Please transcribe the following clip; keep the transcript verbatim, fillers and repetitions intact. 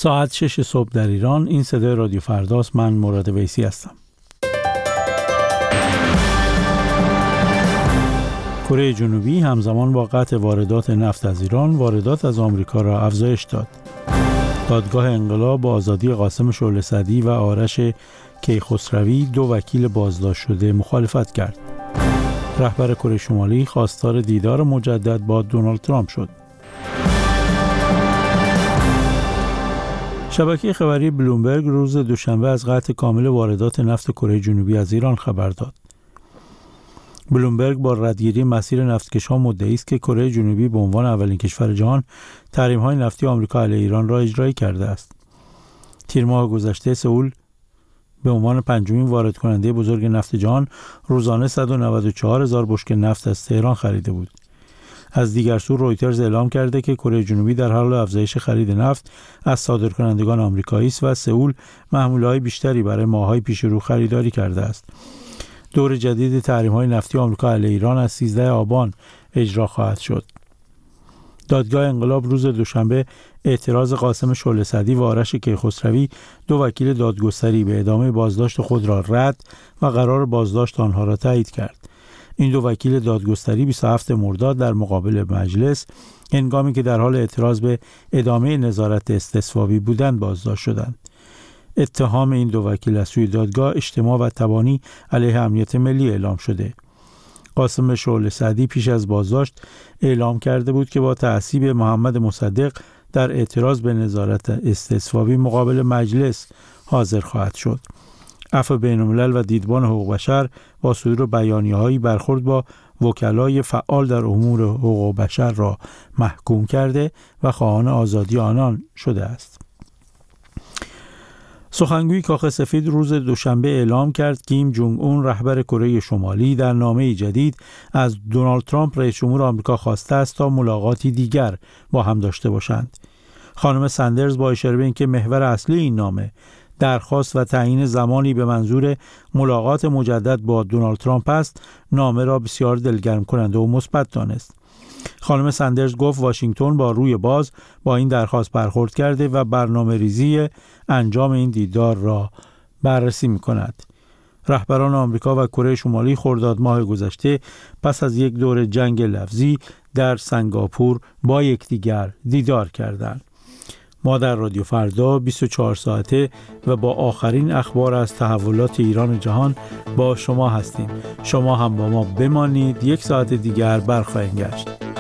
ساعت شش صبح در ایران. این صدای رادیو فرداست. من مراد ویسی هستم. کره جنوبی همزمان با قطع واردات نفت از ایران، واردات از آمریکا را افزایش داد. دادگاه انقلاب با آزادی قاسم شعله‌صدی و آرش کیخسروی، دو وکیل بازداشت شده، مخالفت کرد. رهبر کره شمالی خواستار دیدار مجدد با دونالد ترامپ شد. شبکه خبری بلومبرگ روز دوشنبه از قطع کامل واردات نفت کره جنوبی از ایران خبر داد. بلومبرگ با ردگیری مسیر نفتکش‌ها مدعی است که کره جنوبی به عنوان اولین کشور جهان تحریم‌های نفتی آمریکا علیه ایران را اجرایی کرده است. تیر ماه گذشته سئول به عنوان پنجمین وارد کننده بزرگ نفت جهان روزانه صد و نود و چهار هزار بشکه نفت از تهران خریده بود. از دیگر سو رویترز اعلام کرده که کره جنوبی در حال افزایش خرید نفت از صادرکنندگان آمریکایی است و سئول محموله‌های بیشتری برای ماه‌های پیش رو خریداری کرده است. دور جدید تحریم‌های نفتی آمریکا علیه ایران از سیزده آبان اجرا خواهد شد. دادگاه انقلاب روز دوشنبه اعتراض قاسم شعله‌صدی و آرش کیخسروی، دو وکیل دادگستری، به ادامه بازداشت خود را رد و قرار بازداشت آنها را تایید کرد. این دو وکیل دادگستری بیست و هفتم مرداد در مقابل مجلس هنگامی که در حال اعتراض به ادامه نظارت استصوابی بودند بازداشت شدند. اتهام این دو وکیل از سوی دادگاه اجتماع و تبانی علیه امنیت ملی اعلام شده. قاسم شعله‌صدی پیش از بازداشت اعلام کرده بود که با تعصیب محمد مصدق در اعتراض به نظارت استصوابی مقابل مجلس حاضر خواهد شد. عفو بین‌الملل و دیدبان حقوق بشر با صدور بیانیه‌هایی برخورد با وکلای فعال در امور حقوق بشر را محکوم کرده و خواهان آزادی آنان شده است. سخنگوی کاخ سفید روز دوشنبه اعلام کرد کیم جونگ اون، رهبر کره شمالی، در نامه‌ای جدید از دونالد ترامپ رئیس جمهور آمریکا خواسته است تا ملاقاتی دیگر با هم داشته باشند. خانم سندرز با اشاره به اینکه محور اصلی این نامه درخواست و تعیین زمانی به منظور ملاقات مجدد با دونالد ترامپ است، نامه را بسیار دلگرم کننده و مثبت دانست. خانم سندرز گفت واشنگتن با روی باز با این درخواست برخورد کرده و برنامه ریزی انجام این دیدار را بررسی می کند. رهبران آمریکا و کره شمالی خرداد ماه گذشته پس از یک دور جنگ لفظی در سنگاپور با یکدیگر دیدار کردند. ما در رادیو فردا بیست و چهار ساعته و با آخرین اخبار از تحولات ایران جهان با شما هستیم. شما هم با ما بمانید، یک ساعت دیگر برخواهیم گشت.